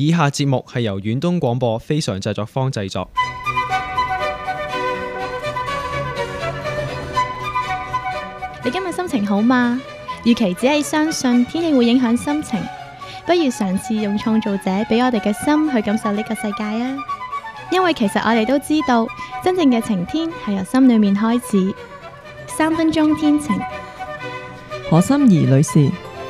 以下節目係由遠東廣播非常製作坊製作。 你今日心情好嗎？與其只係相信天氣會影響心情，不如嘗試用創造者俾我哋嘅心去感受呢個世界啊！因為其實我哋都知道，真正嘅晴天係由心裏面開始。3分鐘天晴， 何心怡女士。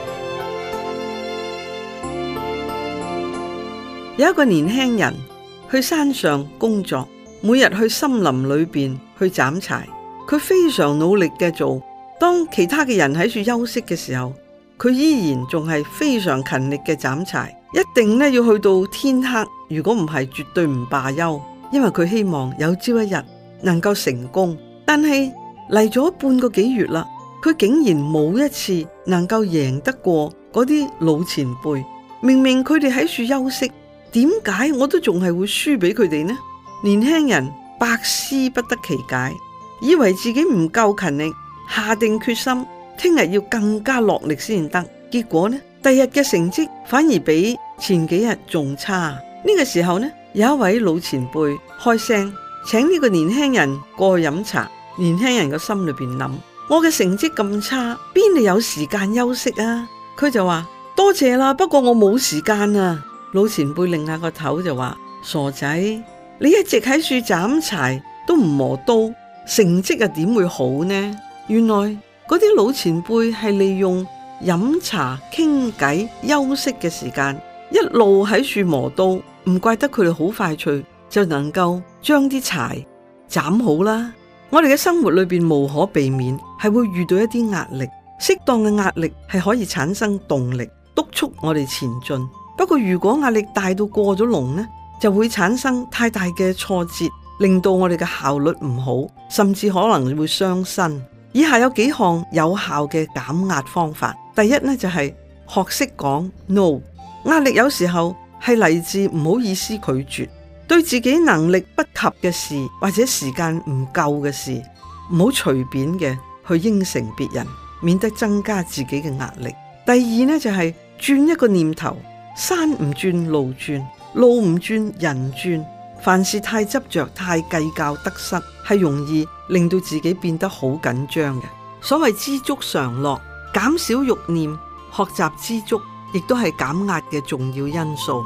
有一個年輕人去山上工作，每日去森林裏邊去斬柴，佢非常努力嘅做。當其他嘅人喺處休息嘅時候，佢依然仲係非常勤力嘅斬柴，一定呢要去到天黑，如果唔係絕對唔罷休，因為佢希望有朝一日能夠成功。但係嚟咗半個幾月啦，佢竟然冇一次能夠贏得過嗰啲老前輩。明明佢哋喺處休息，點解我都仲係會輸俾佢哋呢？年輕人百思不得其解，以為自己唔夠勤力，下定決心聽日要更加落力先得。結果呢，第日嘅成績反而比前幾日仲差。呢個時候呢，有一位老前輩開聲請呢個年輕人過去飲茶。年輕人個心裏邊諗：我嘅成績咁差，邊度有時間休息啊？佢就話：多謝啦，不過我冇時間啊。老前輩擰下個頭就話：傻仔，你一直喺處斬柴都唔磨刀，成績又點會好呢？原來嗰啲老前輩係利用飲茶傾偈休息嘅時間，一路喺處磨刀，唔怪得佢哋好快脆就能夠將啲柴斬好啦。我哋嘅生活裏邊無可避免係會遇到一啲壓力，適當嘅壓力係可以產生動力，督促我哋前進。不過如果壓力大到過咗籠呢，就會產生太大嘅挫折，令到我哋嘅效率唔好，甚至可能會傷身。以下有幾項有效嘅減壓方法。第一呢，就係學識講 no。 壓力有時候係嚟自唔好意思拒絕，對自己能力不及嘅事或者時間唔夠嘅事，唔好隨便嘅去應承別人，免得增加自己嘅壓力。第二呢，就係轉一個念頭，山唔轉路轉，路唔轉人轉。凡事太執着、太計較得失，係容易令到自己變得好緊張嘅。所謂知足常樂，減少慾念，學習知足，亦都係減壓嘅重要因素。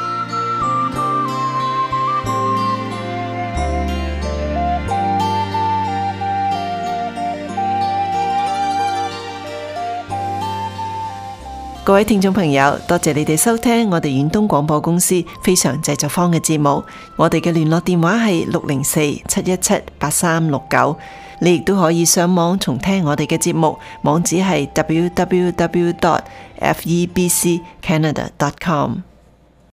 各位聽眾朋友，多謝你哋收聽我哋遠東廣播公司非常製作坊嘅節目。我哋嘅聯絡電話係604-717-8369。你亦都可以上網重聽我哋嘅節目，網址係www.febccanada.com。